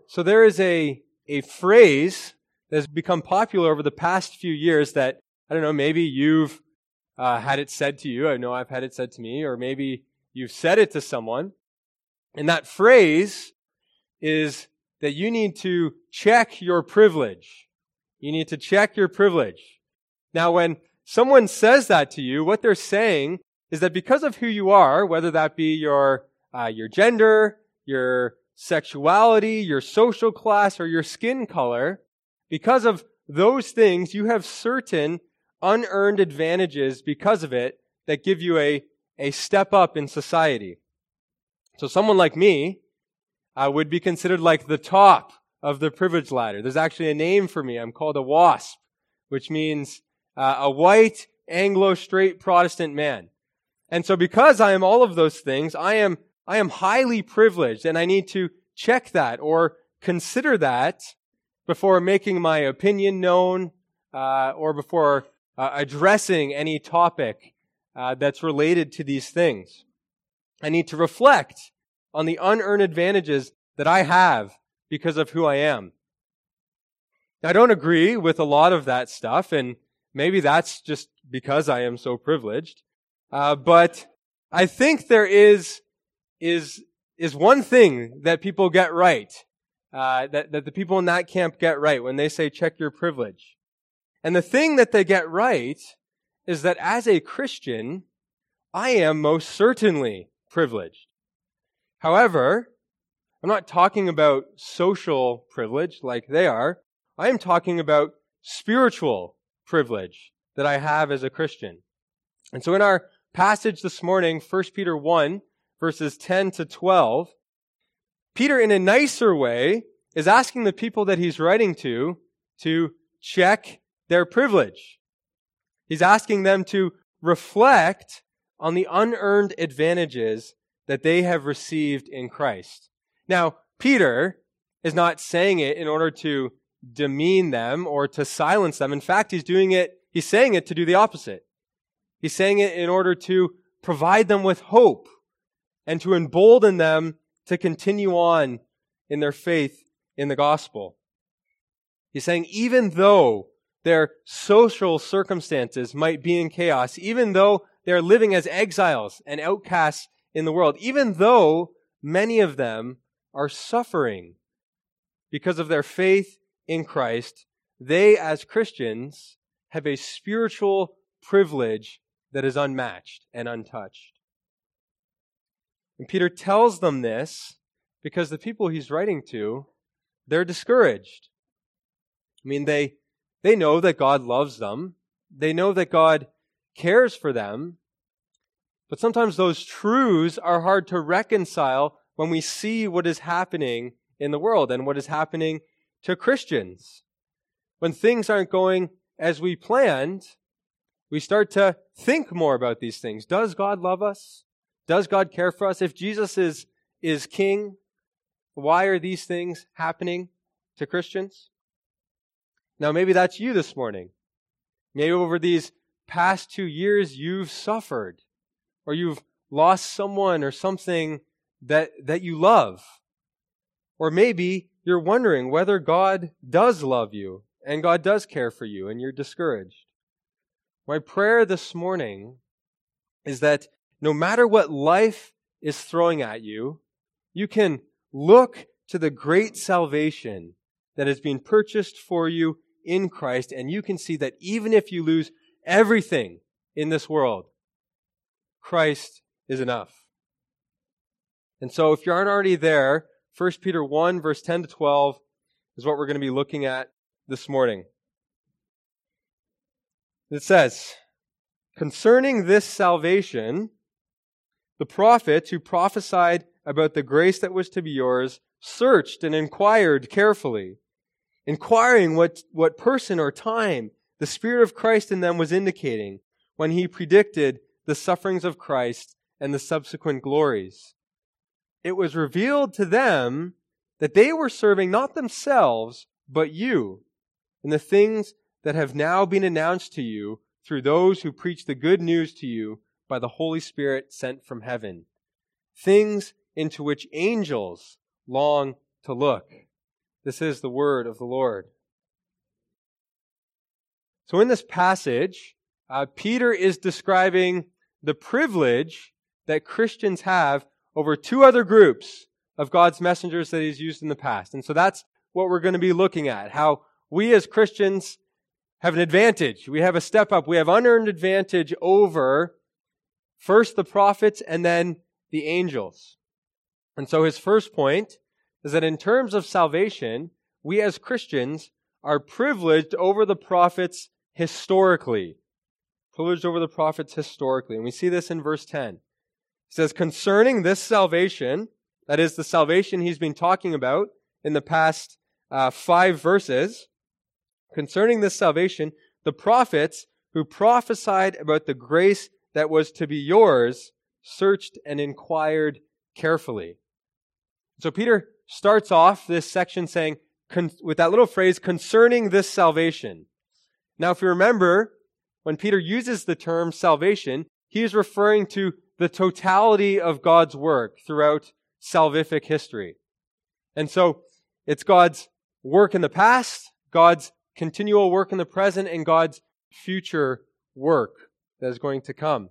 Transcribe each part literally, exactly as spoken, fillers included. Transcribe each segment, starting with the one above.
So there is a, a phrase that has become popular over the past few years that, I don't know, maybe you've uh, had it said to you. I know I've had it said to me, or maybe you've said it to someone. And that phrase is that you need to check your privilege. You need to check your privilege. Now, when someone says that to you, what they're saying is that because of who you are, whether that be your uh, your gender, your sexuality, your social class, or your skin color, because of those things, you have certain unearned advantages because of it that give you a, a step up in society. So someone like me uh, would be considered like the top of the privilege ladder. There's actually a name for me. I'm called a WASP, which means uh, a white, Anglo, straight Protestant man. And so because I am all of those things, I am I am highly privileged, and I need to check that or consider that before making my opinion known uh, or before uh, addressing any topic uh, that's related to these things. I need to reflect on the unearned advantages that I have because of who I am. I don't agree with a lot of that stuff, and maybe that's just because I am so privileged. Uh, but I think there is is is one thing that people get right, uh, that, that the people in that camp get right when they say check your privilege. And the thing that they get right is that as a Christian, I am most certainly privileged. However, I'm not talking about social privilege like they are. I am talking about spiritual privilege that I have as a Christian. And so in our passage this morning, First Peter one, verses ten to twelve, Peter, in a nicer way, is asking the people that he's writing to to check their privilege. He's asking them to reflect on the unearned advantages that they have received in Christ. Now, Peter is not saying it in order to demean them or to silence them. In fact, he's doing it, he's saying it to do the opposite. He's saying it in order to provide them with hope and to embolden them to continue on in their faith in the gospel. He's saying even though their social circumstances might be in chaos, even though they're living as exiles and outcasts in the world, even though many of them are suffering because of their faith in Christ, they as Christians have a spiritual privilege that is unmatched and untouched. And Peter tells them this because the people he's writing to, they're discouraged. I mean, they they know that God loves them. They know that God cares for them. But sometimes those truths are hard to reconcile when we see what is happening in the world and what is happening to Christians. When things aren't going as we planned, we start to think more about these things. Does God love us? Does God care for us? If Jesus is, is king, why are these things happening to Christians? Now, maybe that's you this morning. Maybe over these past two years, you've suffered, or you've lost someone or something that, that you love. Or maybe you're wondering whether God does love you and God does care for you and you're discouraged. My prayer this morning is that no matter what life is throwing at you, you can look to the great salvation that has been purchased for you in Christ, and you can see that even if you lose everything in this world, Christ is enough. And so if you aren't already there, First Peter one, verse ten to twelve is what we're going to be looking at this morning. It says, concerning this salvation, the prophets who prophesied about the grace that was to be yours searched and inquired carefully, inquiring what, what person or time the Spirit of Christ in them was indicating when he predicted the sufferings of Christ and the subsequent glories. It was revealed to them that they were serving not themselves, but you, in the things that have now been announced to you through those who preach the good news to you by the Holy Spirit sent from heaven, things into which angels long to look. This is the word of the Lord. So in this passage, uh, Peter is describing the privilege that Christians have over two other groups of God's messengers that he's used in the past. And so that's what we're going to be looking at, how we as Christians have an advantage. We have a step up. We have unearned advantage over first the prophets and then the angels. And so his first point is that in terms of salvation, we as Christians are privileged over the prophets historically. Privileged over the prophets historically. And we see this in verse ten. It says, concerning this salvation, that is the salvation he's been talking about in the past uh, five verses, concerning this salvation, the prophets who prophesied about the grace that was to be yours searched and inquired carefully. So Peter starts off this section saying, con- with that little phrase, concerning this salvation. Now, if you remember, when Peter uses the term salvation, he is referring to the totality of God's work throughout salvific history. And so it's God's work in the past, God's continual work in the present, and God's future work that is going to come.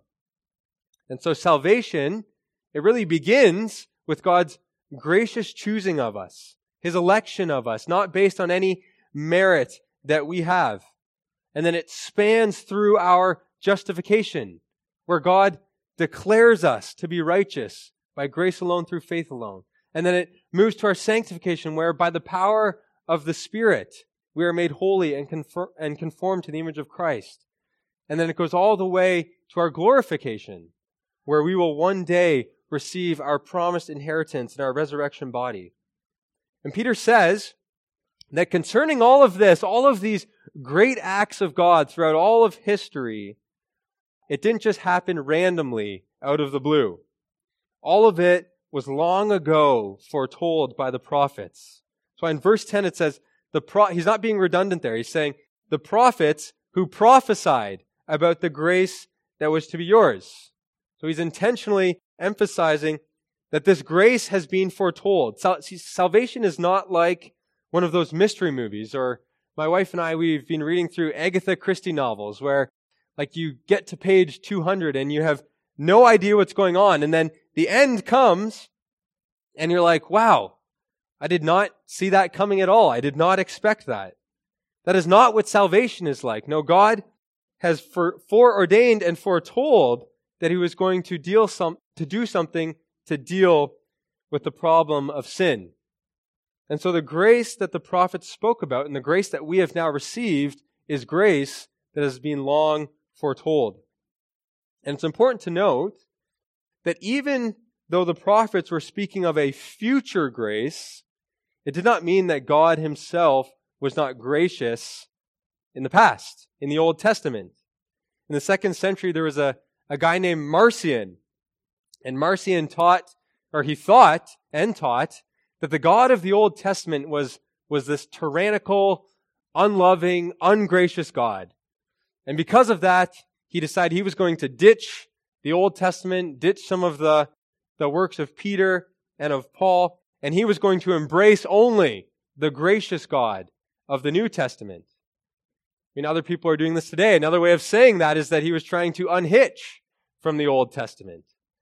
And so salvation, it really begins with God's gracious choosing of us, His election of us, not based on any merit that we have. And then it spans through our justification, where God declares us to be righteous by grace alone through faith alone. And then it moves to our sanctification, where by the power of the Spirit, we are made holy and conform, and conform to the image of Christ. And then it goes all the way to our glorification, where we will one day receive our promised inheritance in our resurrection body. And Peter says that concerning all of this, all of these great acts of God throughout all of history, it didn't just happen randomly out of the blue. All of it was long ago foretold by the prophets. So in verse ten it says, the pro- he's not being redundant there. He's saying, the prophets who prophesied about the grace that was to be yours. So he's intentionally emphasizing that this grace has been foretold. Sal- see, salvation is not like one of those mystery movies, or my wife and I, we've been reading through Agatha Christie novels where like you get to page two hundred and you have no idea what's going on. And then the end comes and you're like, wow, I did not see that coming at all. I did not expect that. That is not what salvation is like. No, God has for, foreordained and foretold that He was going to deal some, to do something to deal with the problem of sin. And so the grace that the prophets spoke about and the grace that we have now received is grace that has been long foretold. And it's important to note that even though the prophets were speaking of a future grace, it did not mean that God Himself was not gracious in the past, in the Old Testament. In the second century, there was a, a guy named Marcion. And Marcion taught, or he thought and taught, that the God of the Old Testament was, was this tyrannical, unloving, ungracious God. And because of that, he decided he was going to ditch the Old Testament, ditch some of the, the works of Peter and of Paul, and he was going to embrace only the gracious God of the New Testament. I mean, other people are doing this today. Another way of saying that is that he was trying to unhitch from the Old Testament.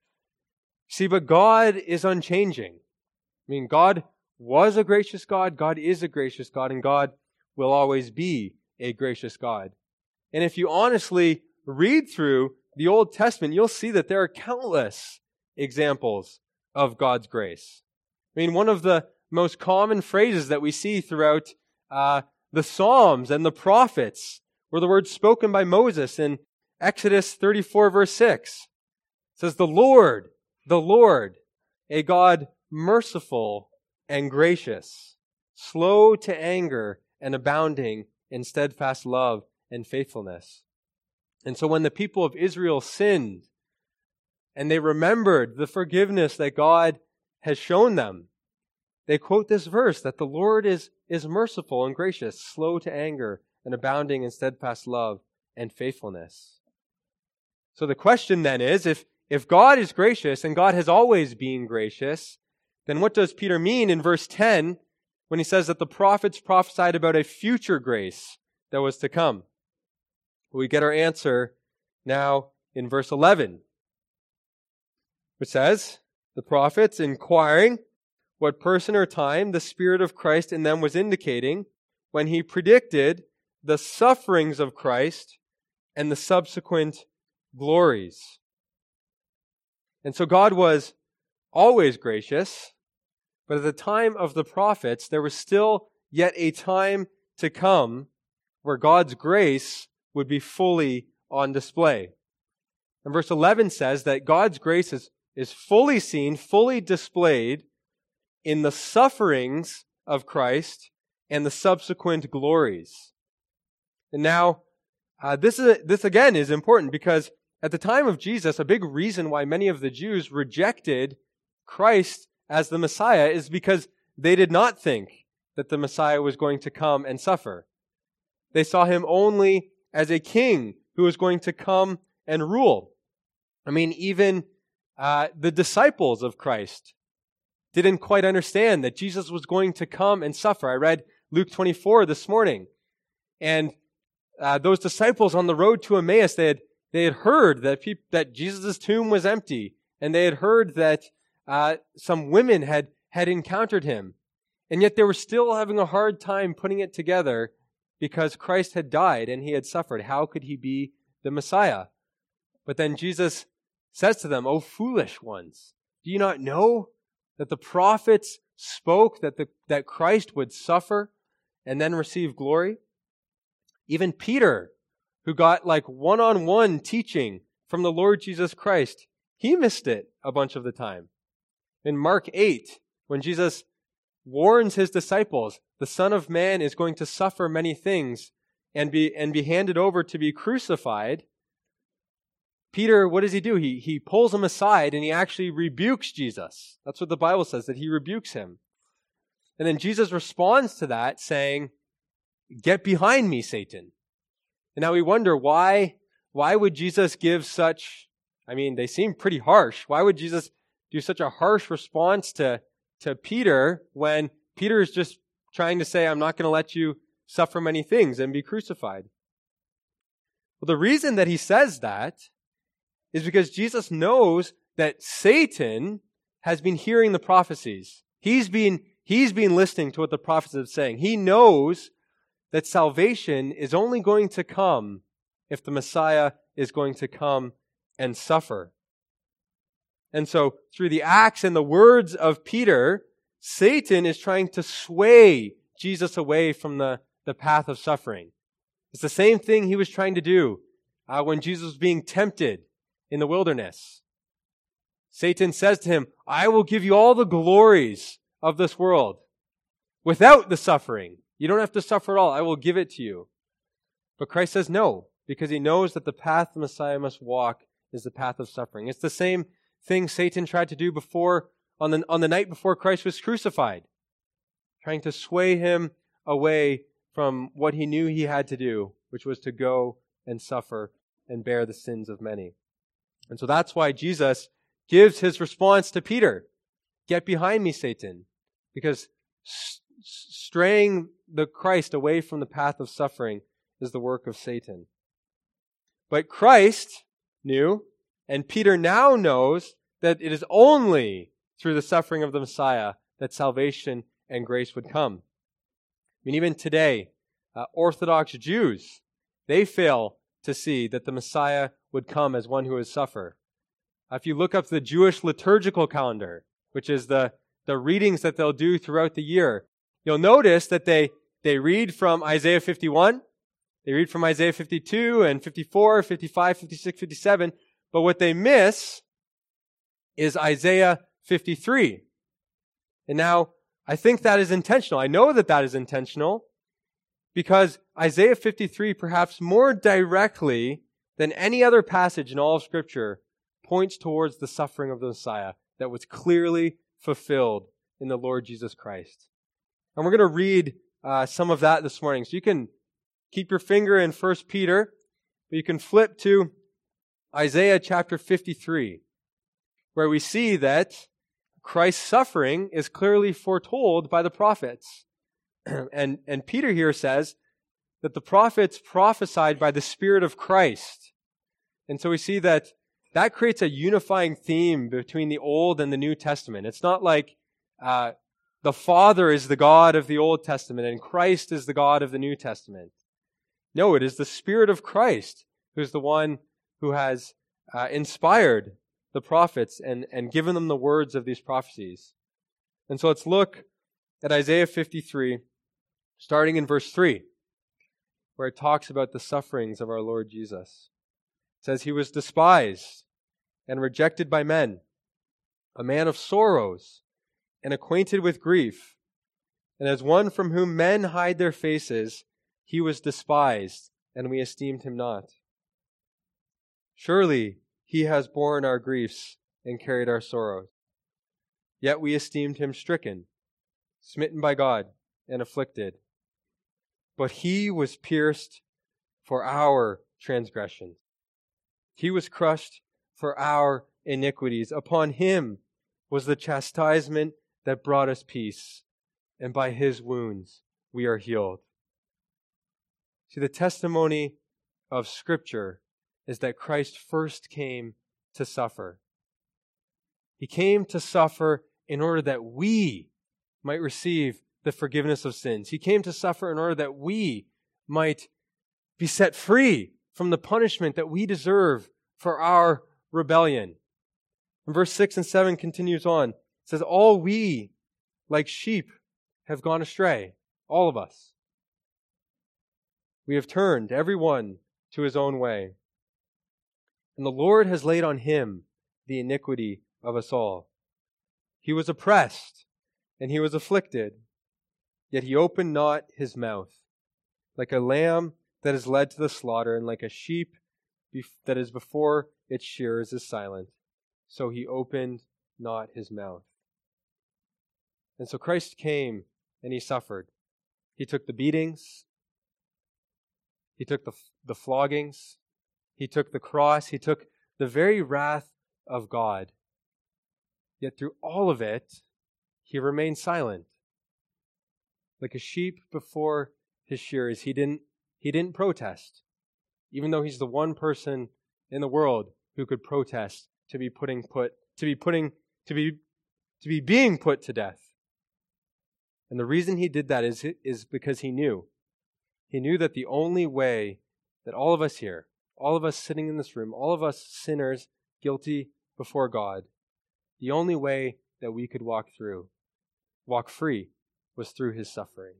See, but God is unchanging. I mean, God was a gracious God, God is a gracious God, and God will always be a gracious God. And if you honestly read through the Old Testament, you'll see that there are countless examples of God's grace. I mean, one of the most common phrases that we see throughout uh, the Psalms and the prophets were the words spoken by Moses in Exodus thirty-four, verse six. It says, the Lord, the Lord, a God merciful and gracious, slow to anger and abounding in steadfast love and faithfulness. And so when the people of Israel sinned and they remembered the forgiveness that God has shown them, they quote this verse that the Lord is, is merciful and gracious, slow to anger and abounding in steadfast love and faithfulness. So the question then is, if, if God is gracious and God has always been gracious, then what does Peter mean in verse ten when he says that the prophets prophesied about a future grace that was to come? We get our answer now in verse eleven, which says, the prophets inquiring what person or time the Spirit of Christ in them was indicating when he predicted the sufferings of Christ and the subsequent glories. And so God was always gracious, but at the time of the prophets, there was still yet a time to come where God's grace would be fully on display. And verse eleven says that God's grace is, is fully seen, fully displayed in the sufferings of Christ and the subsequent glories. And now, uh, this is this again is important because at the time of Jesus, a big reason why many of the Jews rejected Christ as the Messiah is because they did not think that the Messiah was going to come and suffer. They saw him only as a king who was going to come and rule. I mean, even uh, the disciples of Christ didn't quite understand that Jesus was going to come and suffer. I read Luke twenty-four this morning, and uh, those disciples on the road to Emmaus, they had they had heard that peop- that Jesus' tomb was empty, and they had heard that uh, some women had had encountered him, and yet they were still having a hard time putting it together because Christ had died and he had suffered. How could he be the Messiah? But then Jesus says to them, "O foolish ones, do you not know that the prophets spoke that the, that Christ would suffer and then receive glory?" Even Peter, who got like one-on-one teaching from the Lord Jesus Christ, he missed it a bunch of the time. In Mark eight, when Jesus warns his disciples, the Son of Man is going to suffer many things and be and be handed over to be crucified, Peter, what does he do? He, he pulls him aside and he actually rebukes Jesus. That's what the Bible says, that he rebukes him. And then Jesus responds to that saying, "Get behind me, Satan." And now we wonder why, why would Jesus give such, I mean, they seem pretty harsh. Why would Jesus do such a harsh response to, to Peter when Peter is just trying to say, "I'm not going to let you suffer many things and be crucified"? Well, the reason that he says that is because Jesus knows that Satan has been hearing the prophecies. He's been, he's been listening to what the prophets are saying. He knows that salvation is only going to come if the Messiah is going to come and suffer. And so, through the acts and the words of Peter, Satan is trying to sway Jesus away from the, the path of suffering. It's the same thing he was trying to do uh, when Jesus was being tempted in the wilderness. Satan says to him, "I will give you all the glories of this world without the suffering. You don't have to suffer at all. I will give it to you." But Christ says no, because he knows that the path the Messiah must walk is the path of suffering. It's the same thing Satan tried to do before on the, on the night before Christ was crucified, trying to sway him away from what he knew he had to do, which was to go and suffer and bear the sins of many. And so that's why Jesus gives his response to Peter, "Get behind me, Satan," because st- straying the Christ away from the path of suffering is the work of Satan. But Christ knew, and Peter now knows, that it is only through the suffering of the Messiah that salvation and grace would come. I mean, even today, uh, Orthodox Jews, they fail to see that the Messiah would come as one who would suffer. Uh, if you look up the Jewish liturgical calendar, which is the, the readings that they'll do throughout the year, you'll notice that they, they read from Isaiah fifty-one, they read from Isaiah fifty-two and fifty-four, fifty-five, fifty-six, fifty-seven, but what they miss is Isaiah fifty-three. And now, I think that is intentional. I know that that is intentional because Isaiah fifty-three, perhaps more directly than any other passage in all of Scripture, points towards the suffering of the Messiah that was clearly fulfilled in the Lord Jesus Christ. And we're going to read uh, some of that this morning. So you can keep your finger in First Peter, but you can flip to Isaiah chapter fifty-three, where we see that Christ's suffering is clearly foretold by the prophets. and, and Peter here says that the prophets prophesied by the Spirit of Christ. And so we see that that creates a unifying theme between the Old and the New Testament. It's not like uh, the Father is the God of the Old Testament and Christ is the God of the New Testament. No, it is the Spirit of Christ who's the one who has uh, inspired the prophets and, and given them the words of these prophecies. And so let's look at Isaiah fifty-three, starting in verse three, where it talks about the sufferings of our Lord Jesus. It says, "He was despised and rejected by men, a man of sorrows and acquainted with grief. And as one from whom men hide their faces, he was despised, and we esteemed him not. Surely he has borne our griefs and carried our sorrows. Yet we esteemed him stricken, smitten by God, and afflicted. But he was pierced for our transgressions. He was crushed for our iniquities. Upon him was the chastisement that brought us peace, and by his wounds we are healed." See, the testimony of Scripture is that Christ first came to suffer. He came to suffer in order that we might receive the forgiveness of sins. He came to suffer in order that we might be set free from the punishment that we deserve for our rebellion. And verse six and seven continues on. It says, "All we, like sheep, have gone astray," all of us. "We have turned every one to his own way. And the Lord has laid on him the iniquity of us all. He was oppressed, and he was afflicted, yet he opened not his mouth. Like a lamb that is led to the slaughter, and like a sheep that is before its shearers is silent, so he opened not his mouth." And so Christ came and he suffered. He took the beatings. He took the, the floggings. He took the cross. He took the very wrath of God. Yet through all of it, he remained silent. Like a sheep before his shearers, he didn't, he didn't protest, even though he's the one person in the world who could protest to be putting put to be putting to be to be being put to death. And the reason he did that is is because he knew. He knew that the only way that all of us here, all of us sitting in this room, all of us sinners guilty before God, the only way that we could walk through, walk free, was through his suffering.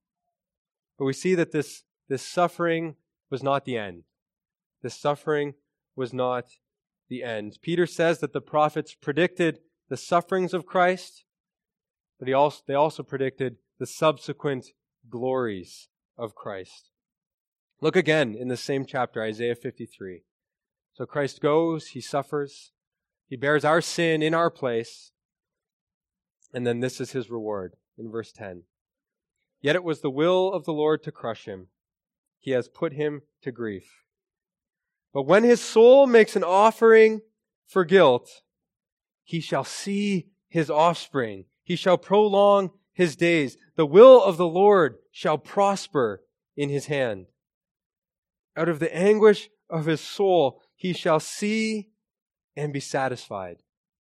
But we see that this, this suffering was not the end. This suffering was not the end. Peter says that the prophets predicted the sufferings of Christ, but he also, they also predicted the subsequent glories of Christ. Look again in the same chapter, Isaiah fifty-three. So Christ goes, he suffers, he bears our sin in our place, and then this is his reward in verse ten. "Yet it was the will of the Lord to crush him. He has put him to grief. But when his soul makes an offering for guilt, he shall see his offspring. He shall prolong his days. The will of the Lord shall prosper in his hand. Out of the anguish of his soul, he shall see and be satisfied.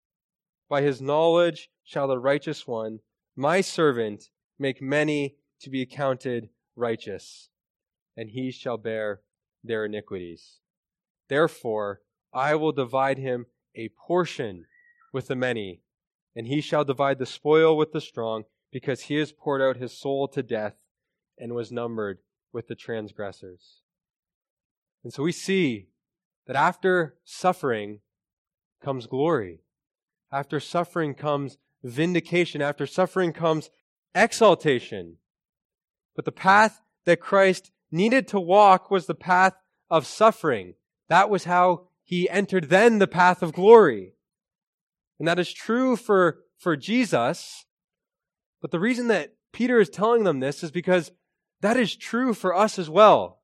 By his knowledge shall the righteous one, my servant, make many to be accounted righteous, and he shall bear their iniquities. Therefore, I will divide him a portion with the many, and he shall divide the spoil with the strong, because he has poured out his soul to death and was numbered with the transgressors." And so we see that after suffering comes glory. After suffering comes vindication. After suffering comes exaltation. But the path that Christ needed to walk was the path of suffering. That was how he entered then the path of glory. And that is true for, for Jesus. But the reason that Peter is telling them this is because that is true for us as well.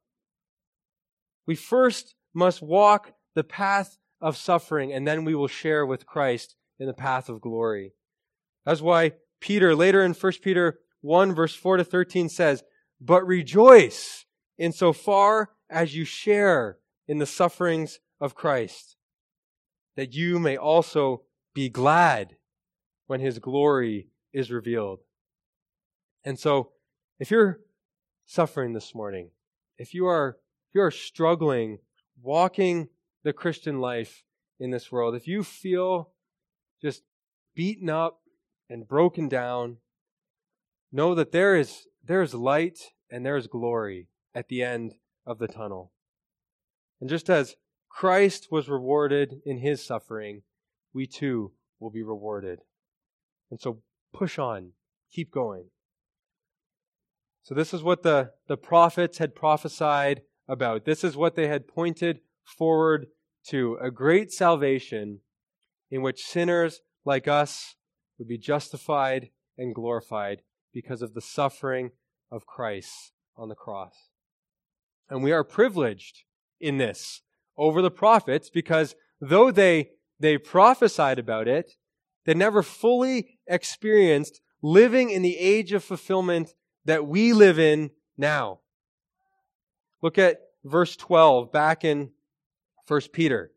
We first must walk the path of suffering, and then we will share with Christ in the path of glory. That's why Peter, later in First Peter one verse four to thirteen says, "But rejoice insofar as you share in the sufferings of Christ, that you may also be glad when his glory is revealed." And so, if you're suffering this morning, if you are if you are struggling, walking the Christian life in this world, if you feel just beaten up and broken down, know that there is there is light and there is glory at the end of the tunnel. And just as Christ was rewarded in his suffering, we too will be rewarded. And so push on, keep going. So this is what the, the prophets had prophesied about. This is what they had pointed forward to, a great salvation in which sinners like us would be justified and glorified because of the suffering of Christ on the cross. And we are privileged in this over the prophets because though they, they prophesied about it, they never fully experienced living in the age of fulfillment that we live in now. Look at verse twelve back in First Peter.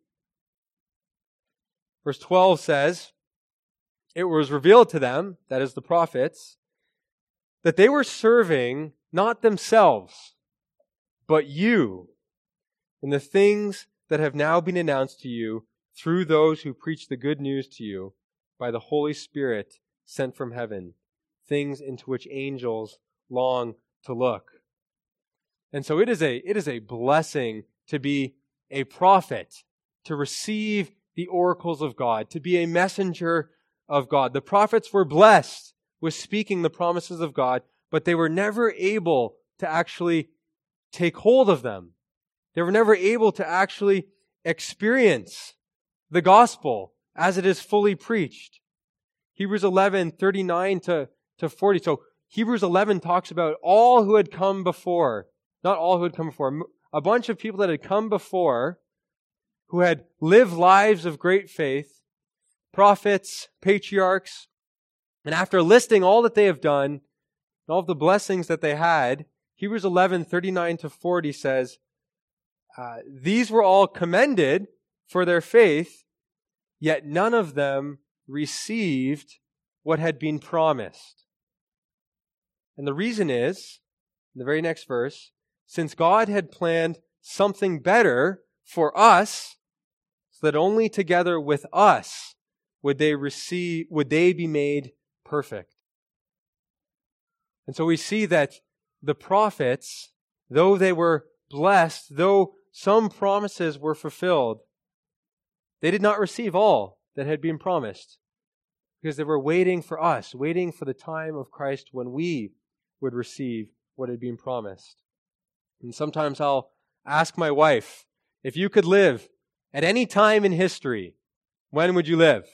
Verse twelve says, "It was revealed to them," that is the prophets, "that they were serving not themselves, but you, in the things that have now been announced to you through those who preach the good news to you by the Holy Spirit sent from heaven, things into which angels long to look." And so it is a, it is a blessing to be a prophet, to receive the oracles of God, to be a messenger of God. The prophets were blessed with speaking the promises of God, but they were never able to actually take hold of them. They were never able to actually experience the gospel as it is fully preached. Hebrews eleven, thirty-nine to forty. So Hebrews eleven talks about all who had come before, not all who had come before, a bunch of people that had come before who had lived lives of great faith, prophets, patriarchs, and after listing all that they have done, and all of the blessings that they had, Hebrews eleven, thirty-nine to forty says, uh, "These were all commended for their faith, yet none of them received what had been promised." And the reason is, in the very next verse, "Since God had planned something better for us, so that only together with us would they receive, would they be made perfect." And so we see that the prophets, though they were blessed, though some promises were fulfilled, they did not receive all that had been promised because they were waiting for us, waiting for the time of Christ when we would receive what had been promised. And sometimes I'll ask my wife, if you could live at any time in history, when would you live?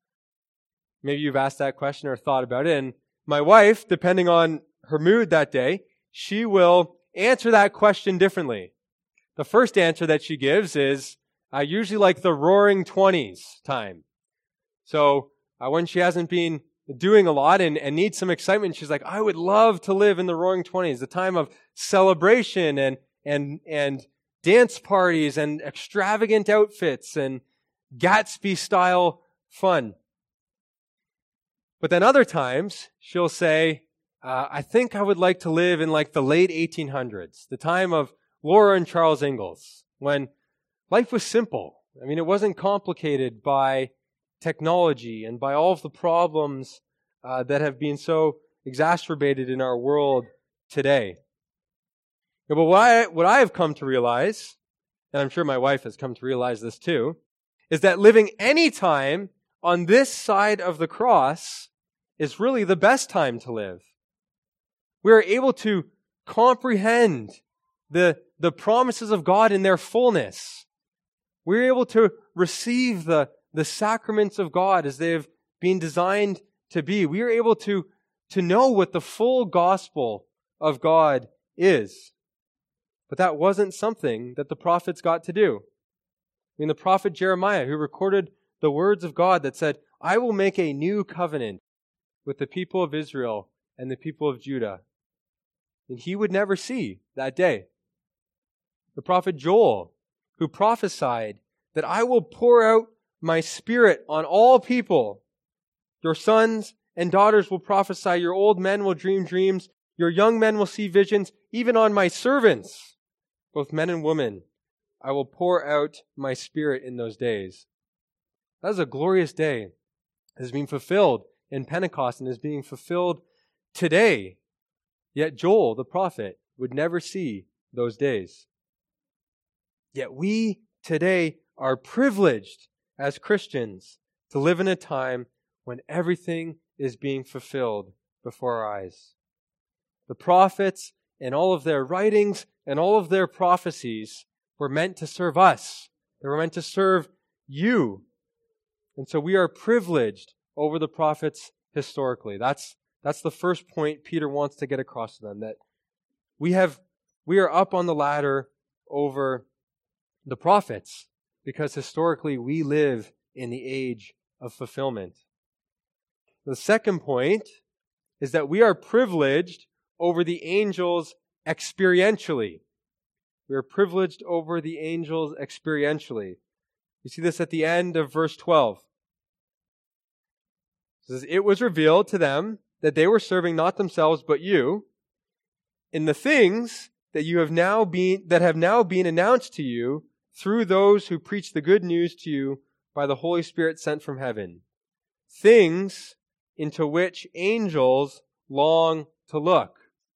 Maybe you've asked that question or thought about it. And my wife, depending on her mood that day, she will answer that question differently. The first answer that she gives is uh, usually like the roaring twenties time. So uh, when she hasn't been doing a lot and, and needs some excitement, she's like, I would love to live in the roaring twenties, the time of celebration and and and dance parties and extravagant outfits and Gatsby-style fun. But then other times, she'll say, uh, I think I would like to live in like the late eighteen hundreds, the time of Laura and Charles Ingalls, when life was simple. I mean, it wasn't complicated by technology and by all of the problems uh, that have been so exacerbated in our world today. Yeah, but what I, what I have come to realize, and I'm sure my wife has come to realize this too, is that living any time on this side of the cross is really the best time to live. We are able to comprehend the, the promises of God in their fullness. We're able to receive the, the sacraments of God as they have been designed to be. We are able to, to know what the full gospel of God is. But that wasn't something that the prophets got to do. I mean, the prophet Jeremiah, who recorded the words of God that said, I will make a new covenant with the people of Israel and the people of Judah. And he would never see that day. The prophet Joel, who prophesied that I will pour out my Spirit on all people. Your sons and daughters will prophesy. Your old men will dream dreams. Your young men will see visions. Even on my servants, both men and women, I will pour out my Spirit in those days. That is a glorious day. It has been fulfilled in Pentecost and is being fulfilled today. Yet Joel, the prophet, would never see those days. Yet we today are privileged as Christians to live in a time when everything is being fulfilled before our eyes. The prophets and all of their writings and all of their prophecies were meant to serve us. They were meant to serve you. And so we are privileged over the prophets historically. That's That's the first point Peter wants to get across to them, that we have we are up on the ladder over the prophets because historically we live in the age of fulfillment. The second point is that we are privileged over the angels experientially. We are privileged over the angels experientially. You see this at the end of verse twelve. It says, "It was revealed to them that they were serving not themselves but you, in the things that you have now been that have now been announced to you through those who preach the good news to you by the Holy Spirit sent from heaven. Things into which angels long to look."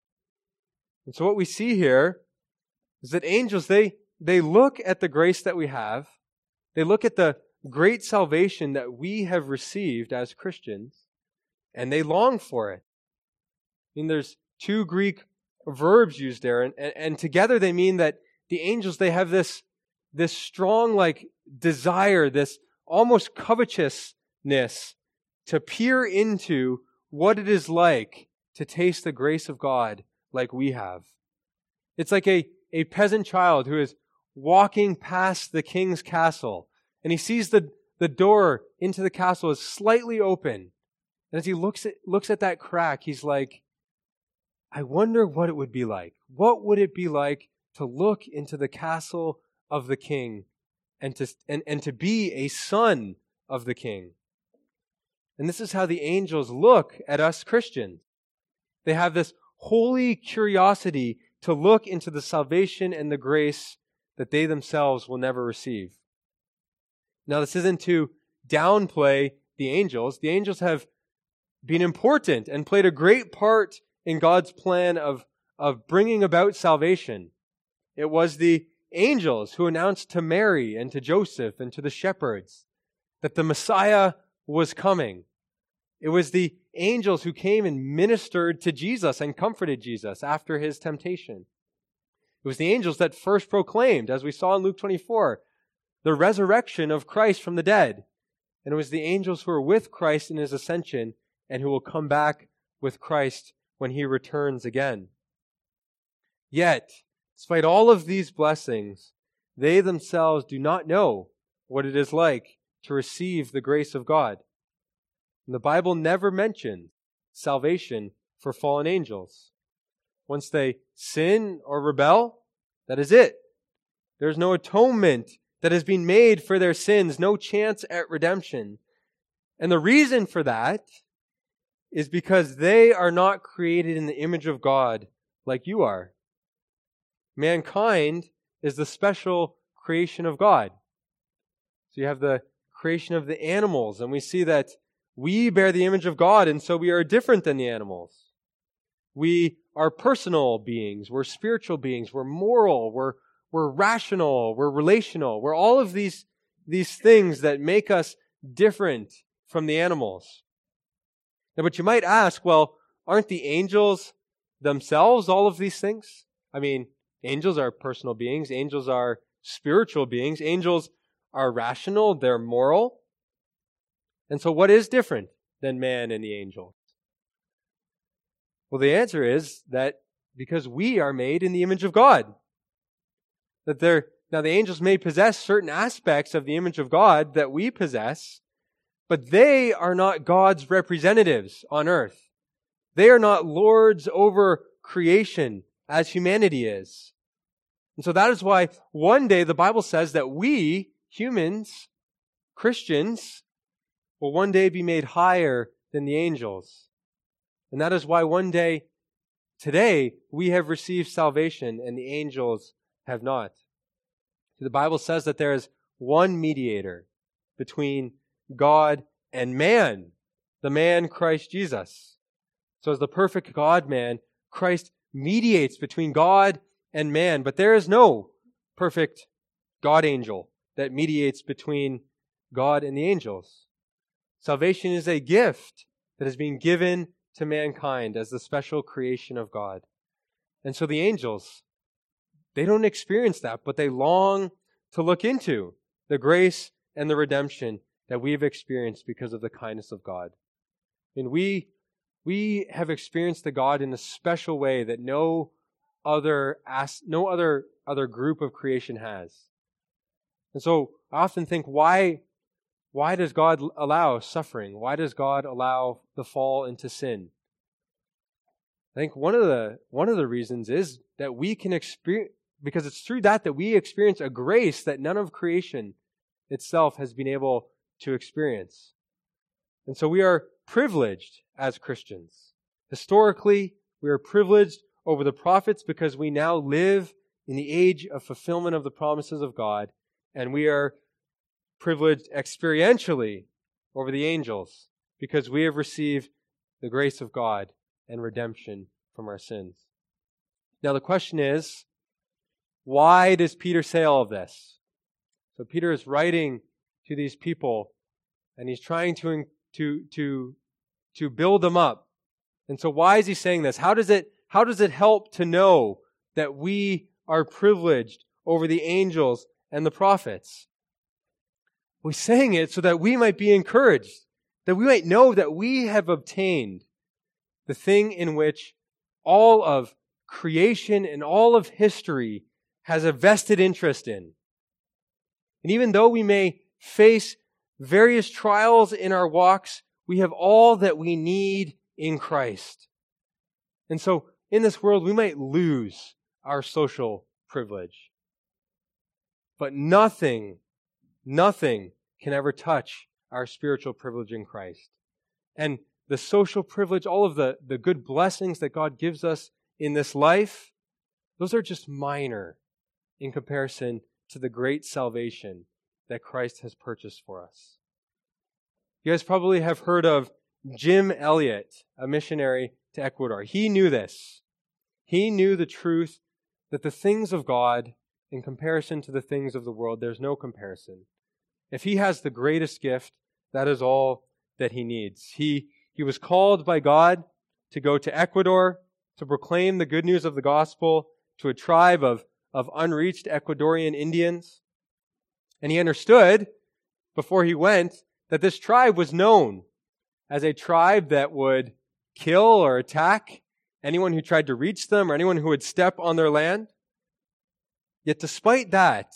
And so what we see here is that angels, they, they look at the grace that we have. They look at the great salvation that we have received as Christians, and they long for it. I mean, there's two Greek verbs used there, and, and, and together they mean that the angels, they have this, this strong like desire, this almost covetousness to peer into what it is like to taste the grace of God like we have. It's like a, a peasant child who is walking past the king's castle, and he sees the, the door into the castle is slightly open. And as he looks at, looks at that crack, he's like, I wonder what it would be like. What would it be like to look into the castle of the king and to, and, and to be a son of the king? And this is how the angels look at us Christians. They have this holy curiosity to look into the salvation and the grace that they themselves will never receive. Now, this isn't to downplay the angels. The angels have been important and played a great part in God's plan of, of bringing about salvation. It was the angels who announced to Mary and to Joseph and to the shepherds that the Messiah was coming. It was the angels who came and ministered to Jesus and comforted Jesus after his temptation. It was the angels that first proclaimed, as we saw in Luke twenty-four, the resurrection of Christ from the dead. And it was the angels who were with Christ in his ascension and who will come back with Christ when he returns again. Yet, despite all of these blessings, they themselves do not know what it is like to receive the grace of God. And the Bible never mentions salvation for fallen angels. Once they sin or rebel, that is it. There's no atonement that has been made for their sins, no chance at redemption. And the reason for that is because they are not created in the image of God like you are. Mankind is the special creation of God. So you have the creation of the animals, and we see that we bear the image of God, and so we are different than the animals. We are personal beings, we're spiritual beings, we're moral, we're, we're rational, we're relational, we're all of these, these things that make us different from the animals. Now, but you might ask, well, aren't the angels themselves all of these things? I mean, angels are personal beings, angels are spiritual beings, angels are rational, they're moral. And so what is different than man and the angels? Well, the answer is that because we are made in the image of God. That they're, now the angels may possess certain aspects of the image of God that we possess, but they are not God's representatives on earth. They are not lords over creation as humanity is. And so that is why one day the Bible says that we, humans, Christians, will one day be made higher than the angels. And that is why one day, today, we have received salvation and the angels have not. The Bible says that there is one mediator between God and man, the man Christ Jesus. So as the perfect God-man, Christ mediates between God and man, but there is no perfect God-angel that mediates between God and the angels. Salvation is a gift that is being given to mankind as the special creation of God. And so the angels, they don't experience that, but they long to look into the grace and the redemption that we have experienced because of the kindness of God. And we, we have experienced the God in a special way that no other, no other, other group of creation has. And so I often think, why, why does God allow suffering? Why does God allow the fall into sin? I think one of the, one of the reasons is that we can experience, because it's through that that we experience a grace that none of creation itself has been able to experience. And so we are privileged as Christians. Historically, we are privileged over the prophets because we now live in the age of fulfillment of the promises of God, and we are privileged experientially over the angels because we have received the grace of God and redemption from our sins. Now the question is, why does Peter say all of this? So Peter is writing to these people, and he's trying to, to, to, to build them up. And so why is he saying this? How does it, how does it help to know that we are privileged over the angels and the prophets? We're saying it so that we might be encouraged, that we might know that we have obtained the thing in which all of creation and all of history has a vested interest in. And even though we may face various trials in our walks, we have all that we need in Christ. And so in this world, we might lose our social privilege. But nothing, nothing can ever touch our spiritual privilege in Christ. And the social privilege, all of the, the good blessings that God gives us in this life, those are just minor in comparison to the great salvation that Christ has purchased for us. You guys probably have heard of Jim Elliot, a missionary to Ecuador. He knew this. He knew the truth that the things of God, in comparison to the things of the world, there's no comparison. If he has the greatest gift, that is all that he needs. He, he was called by God to go to Ecuador to proclaim the good news of the gospel to a tribe of, of unreached Ecuadorian Indians. And he understood before he went that this tribe was known as a tribe that would kill or attack anyone who tried to reach them or anyone who would step on their land. Yet despite that,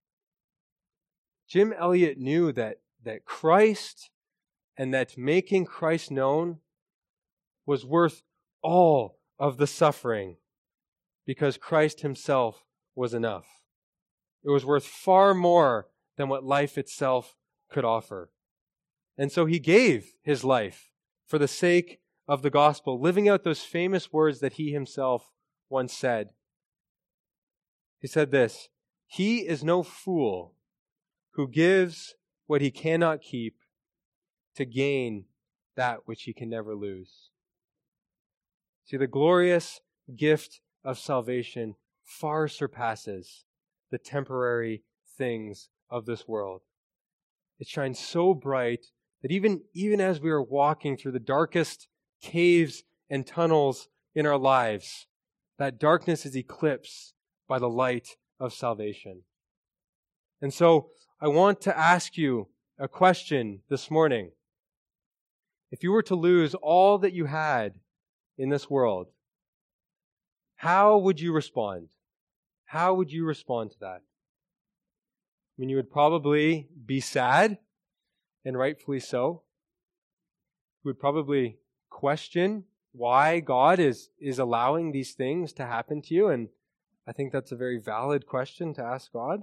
Jim Elliot knew that, that Christ and that making Christ known was worth all of the suffering because Christ himself was enough. It was worth far more than what life itself could offer. And so he gave his life for the sake of the gospel, living out those famous words that he himself once said. He said this, "He is no fool who gives what he cannot keep to gain that which he can never lose." See, the glorious gift of salvation far surpasses the temporary things of this world. It shines so bright that even, even as we are walking through the darkest caves and tunnels in our lives, that darkness is eclipsed by the light of salvation. And so I want to ask you a question this morning. If you were to lose all that you had in this world, how would you respond? How would you respond to that? I mean, you would probably be sad, and rightfully so. You would probably question why God is, is allowing these things to happen to you? And I think that's a very valid question to ask God.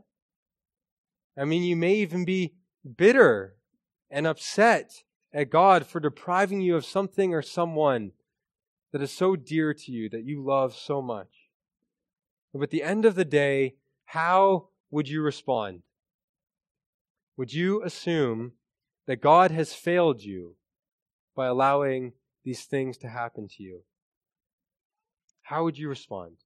I mean, you may even be bitter and upset at God for depriving you of something or someone that is so dear to you, that you love so much. But at the end of the day, how would you respond? Would you assume that God has failed you by allowing these things to happen to you? How would you respond?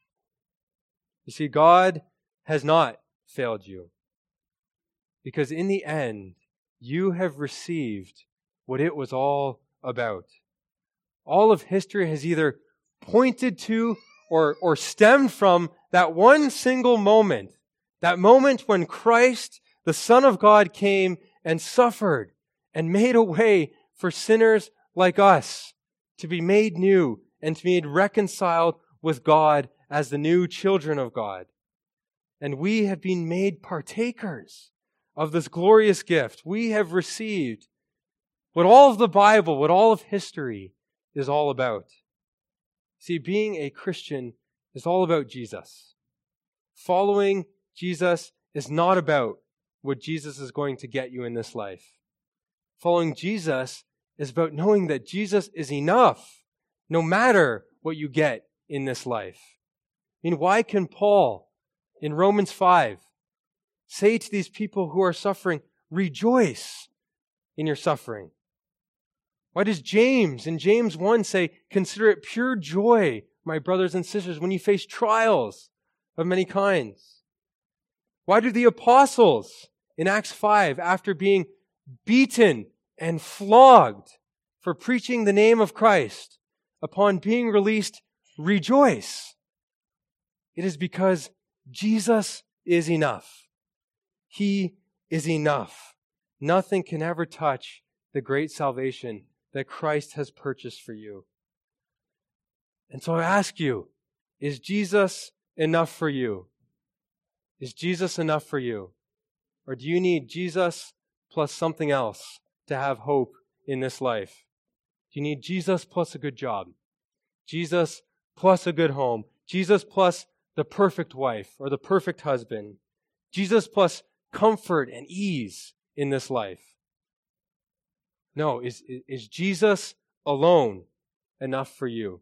You see, God has not failed you, because in the end, you have received what it was all about. All of history has either pointed to or, or stemmed from that one single moment, that moment when Christ, the Son of God, came and suffered and made a way for sinners like us to be made new and to be made reconciled with God as the new children of God. And we have been made partakers of this glorious gift. We have received what all of the Bible, what all of history is all about. See, being a Christian is all about Jesus. Following Jesus is not about what Jesus is going to get you in this life. Following Jesus is about knowing that Jesus is enough, no matter what you get in this life. I mean, why can Paul in Romans five say to these people who are suffering, rejoice in your suffering? Why does James in James one say, consider it pure joy, my brothers and sisters, when you face trials of many kinds? Why do the apostles in Acts five, after being beaten and flogged for preaching the name of Christ, upon being released, rejoice? It is because Jesus is enough. He is enough. Nothing can ever touch the great salvation that Christ has purchased for you. And so I ask you, is Jesus enough for you? Is Jesus enough for you? Or do you need Jesus plus something else to have hope in this life? Do you need Jesus plus a good job? Jesus plus a good home? Jesus plus the perfect wife or the perfect husband? Jesus plus comfort and ease in this life? No, is, is Jesus alone enough for you?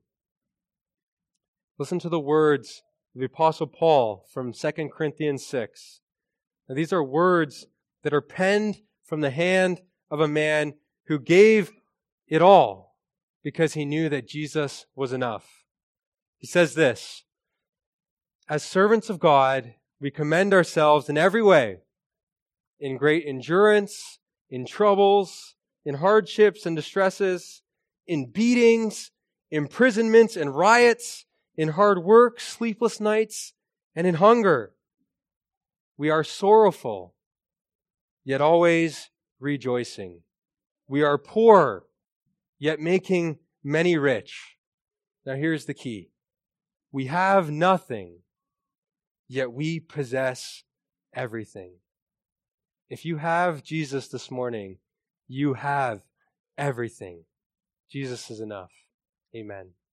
Listen to the words of the Apostle Paul from Second Corinthians six. Now, these are words that are penned from the hand of a man who gave it all because he knew that Jesus was enough. He says this, as servants of God, we commend ourselves in every way, in great endurance, in troubles, in hardships and distresses, in beatings, imprisonments and riots, in hard work, sleepless nights, and in hunger. We are sorrowful, yet always rejoicing. We are poor, yet making many rich. Now here's the key. We have nothing, yet we possess everything. If you have Jesus this morning, you have everything. Jesus is enough. Amen.